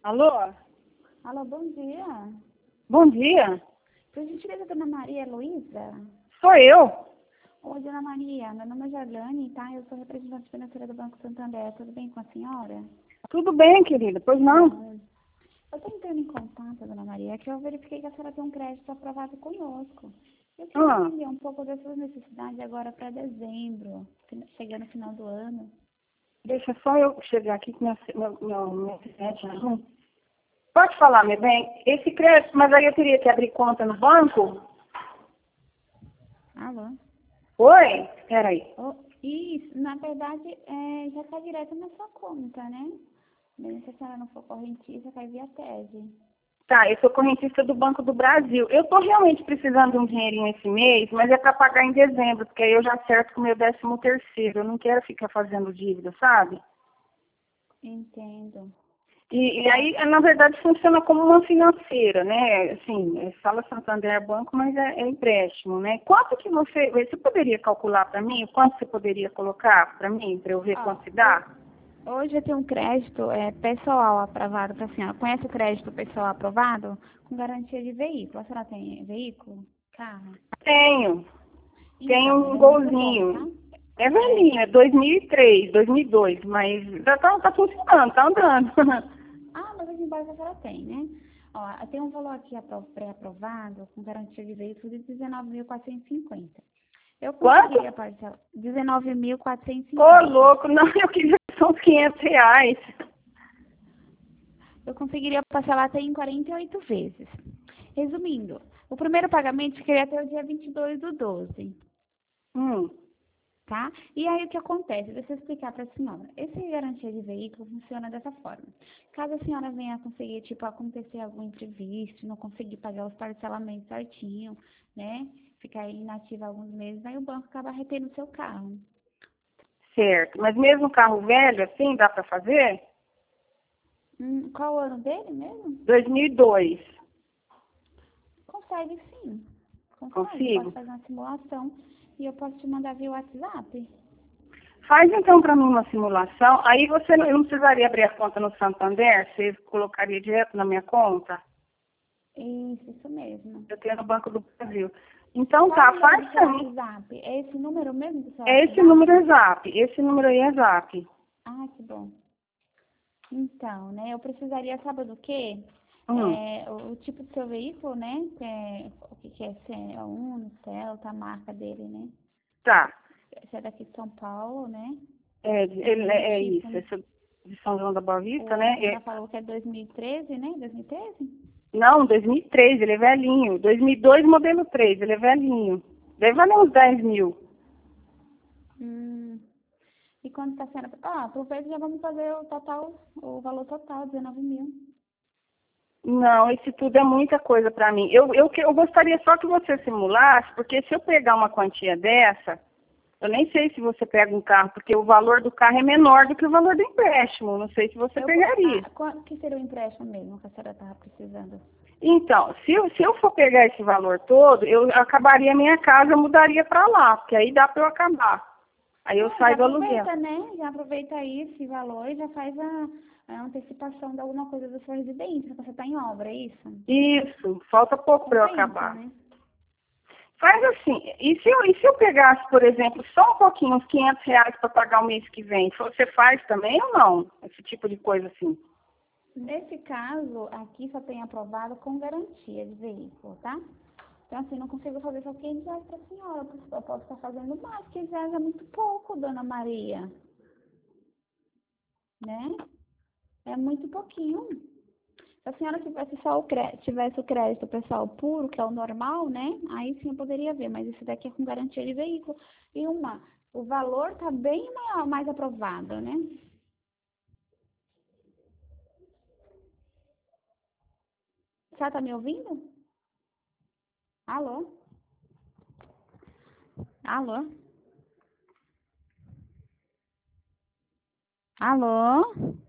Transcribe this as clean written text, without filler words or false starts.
Alô? Alô, bom dia. Bom dia. Por gentileza, dona Maria Luísa? Sou eu. Oi, dona Maria, meu nome é Jordane, tá? Eu sou representante financeira do Banco Santander. Tudo bem com a senhora? Tudo bem, querida? Pois não? Bom, eu estou entrando em contato, dona Maria, que eu verifiquei que a senhora tem um crédito aprovado conosco. Eu queria Ah, entender um pouco das suas necessidades agora para dezembro, chegando no final do ano. deixa só eu chegar aqui com meu internet é ruim. Pode falar, meu bem? Esse crédito, mas aí eu teria que abrir conta no banco? Alô? Oi? Peraí. Oh, isso, na verdade, já está direto na sua conta, né? Mesmo se a senhora não for correntista, cai via TED. Tá, eu sou correntista do Banco do Brasil. Eu tô realmente precisando de um dinheirinho esse mês, mas é para pagar em dezembro, porque aí eu já acerto com o meu 13º. Eu não quero ficar fazendo dívida, sabe? Entendo. E aí, na verdade, funciona como uma financeira, né? Assim, fala Santander Banco, mas é empréstimo, né? Quanto que você poderia calcular para mim? Quanto você poderia colocar para mim, para eu ver Ó, quanto se dá? hoje eu tenho um crédito pessoal aprovado para a senhora. Conhece o crédito pessoal aprovado? Com garantia de veículo. A senhora tem veículo? Carro? Tenho Então, um ele é muito bom, tá? golzinho. É velhinho, é 2003, 2002, mas já tá funcionando, tá andando. Mas as embaixo a senhora tem, né? Ó, tem um valor aqui pré-aprovado com garantia de veículo de 19.450. Eu Quanto? conseguiria parcelar 19.450. Ô, louco, não, eu queria só uns R$ 500. Eu conseguiria parcelar até em 48 vezes. Resumindo, o primeiro pagamento ficaria até o dia 22/12, Hum, tá? E aí o que acontece? Deixa eu explicar para a senhora. Esse garantia de veículo funciona dessa forma. Caso a senhora venha a conseguir, tipo, acontecer algum imprevisto, não conseguir pagar os parcelamentos certinho, né? Ficar inativa alguns meses, aí o banco acaba retendo o seu carro. certo. Mas mesmo carro velho, assim, dá para fazer? Qual o ano dele mesmo? 2002. Consegue sim. Consegue. Pode Consigo? fazer uma simulação e eu posso te mandar via WhatsApp. Faz então para mim uma simulação. Aí eu não precisaria abrir a conta no Santander, você colocaria direto na minha conta? Isso mesmo. Eu tenho no Banco do Brasil. Então Qual o tá, número faz do seu para mim. WhatsApp? É esse número mesmo do seu É esse número WhatsApp? é Zap. Esse número aí é Zap. Ah, que bom. Então, né, eu precisaria, sabe do quê? Hum, O tipo do seu veículo, né? O que é? Se é Uno, Celta, a marca dele, né? tá. Se é daqui de São Paulo, né? E o É tipo, isso. Esse é de São João da Boa Vista, a né? senhora falou que é 2013, né? 2013? Não, 2003, ele é velhinho. 2002, modelo 3, ele é velhinho. Deve valer uns 10 mil. Hum. E quando está sendo... aproveita e já vamos fazer o total, o valor total, 19 mil. Não, isso tudo é muita coisa para mim. Eu gostaria só que você simulasse, porque se eu pegar uma quantia dessa, eu nem sei se você pega um carro, porque o valor do carro é menor do que o valor do empréstimo. Não sei se você pegaria. Que seria o empréstimo mesmo que a senhora estava precisando? Então, se eu for pegar esse valor todo, eu acabaria a minha casa, eu mudaria para lá, porque aí dá para eu acabar. Aí eu Já saio do aluguel. aproveita, né? Já aproveita aí esse valor e já faz a antecipação de alguma coisa da sua residência, porque você está em obra, é isso? Isso, falta pouco para eu Compensa, acabar. né? Faz assim, e se eu pegasse, por exemplo, só um pouquinho, uns R$ 500 para pagar o mês que vem, você faz também ou não? Esse tipo de coisa assim. Nesse caso, aqui só tem aprovado com garantia de veículo, tá? Então, assim, não consigo fazer só R$ 500 para a senhora. Eu posso estar fazendo mais, R$ 500 é muito pouco, dona Maria, né? É muito pouquinho. Se a senhora tivesse só tivesse o crédito pessoal puro, que é o normal, né? Aí sim eu poderia ver, mas esse daqui é com garantia de veículo. E o valor tá bem mais aprovado, né? Você tá me ouvindo? Alô? Alô? Alô?